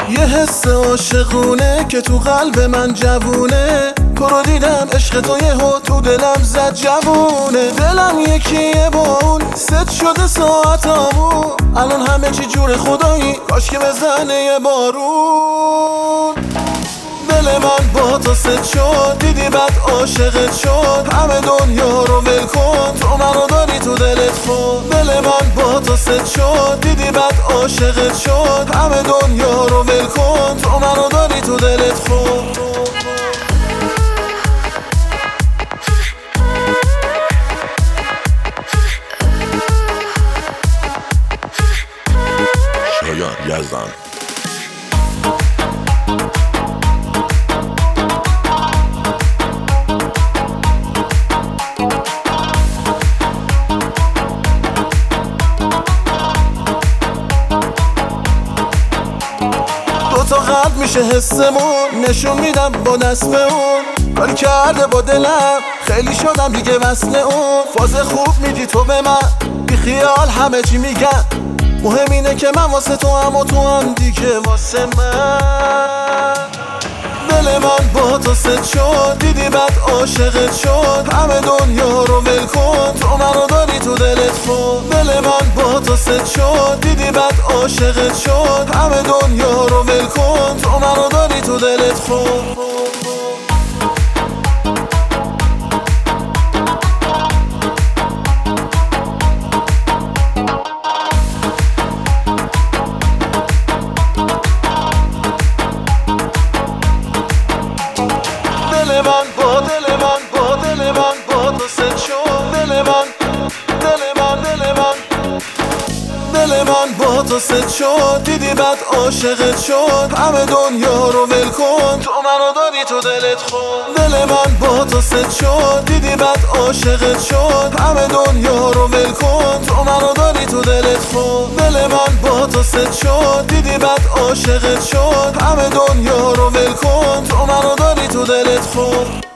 یه حس عاشقونه که تو قلب من جوونه، تو رو دیدم عشق تو یهو تو دلم زد جوونه. دلم یکیه با اون ست شده ساعتامون، الان همه چی جور خدایی کاش که بزنه یه بارون. دل من با تو ست شد، دیدی بعد عاشقت شد، همه دنیا رو ول کن تو منو داری تو دلت خود. دل من با تو ست شد، دیدی بعد عاشقت شد، همه دنیا رو ول کن تو منو داری تو دلت خود. شایان یزدان. تا قلب میشه حسمون، نشون میدم با دست به اون، کاری کرده با دلم خیلی شدم دیگه وصل اون. فاز خوب میدی تو به من، بی خیال همه چی میگن، مهم اینه که من واسه تو هم و تو هم دیگه واسه من. دل من با تو ست شد، دیدی بعد عاشقت شد، همه دنیا رو ول کن تو منو داری تو دلت خود. دل من با تو ست شد، دیدی بعد عاشقت شد، همه دنیا رو ول کن تو منو داری تو دلت خود. دل من با تو ست شد، دل من با تو ست شد، دیدی بعد عاشقت شد، همه دنیا رو ول کن تو منو داری تو دلت خود. دل من با تو ست شد، دیدی بعد عاشقت شد، همه دنیا رو ول کن تو منو داری تو دلت خود. دل من با تو ست شد، دیدی بعد عاشقت شد، همه دنیا رو ول کن تو منو داری تو دلت خود.